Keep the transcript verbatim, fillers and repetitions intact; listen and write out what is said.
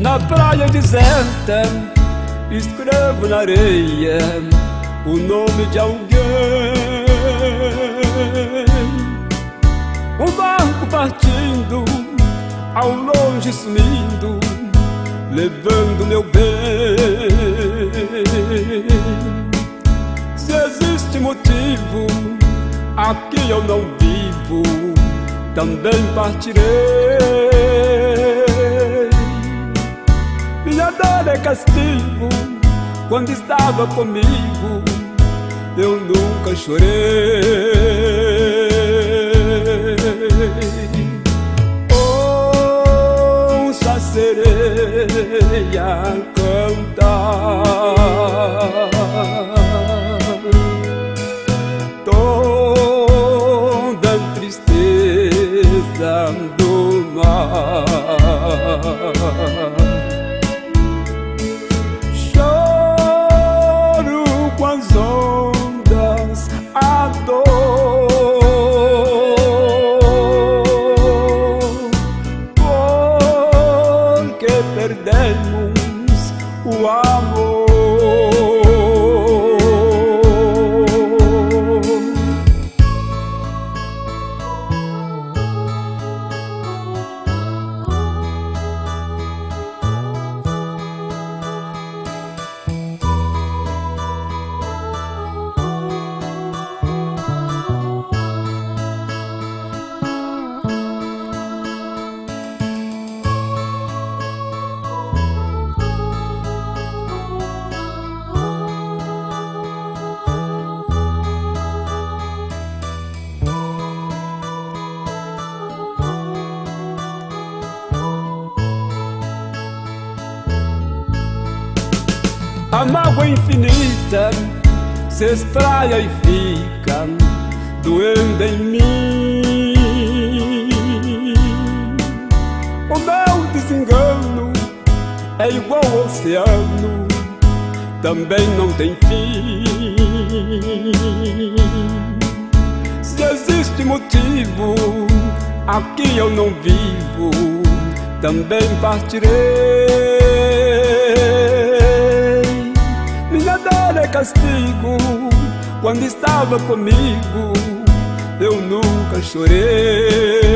Na praia deserta, escrevo na areia o nome de alguém. Um barco partindo, ao longe sumindo, levando meu bem. Se existe motivo, aqui eu não vivo, também partirei. Minha dor é castigo, quando estava comigo eu nunca chorei. Ouça a sereia cantar, toda a tristeza do mar. Choro com as ondas, a dor, porque perdemos o amor. A mágoa infinita se espraia e fica doendo em mim. O meu desengano é igual ao oceano, também não tem fim. Se existe motivo, aqui eu não vivo, também partirei. Minha dor é castigo, quando estava comigo eu nunca chorei.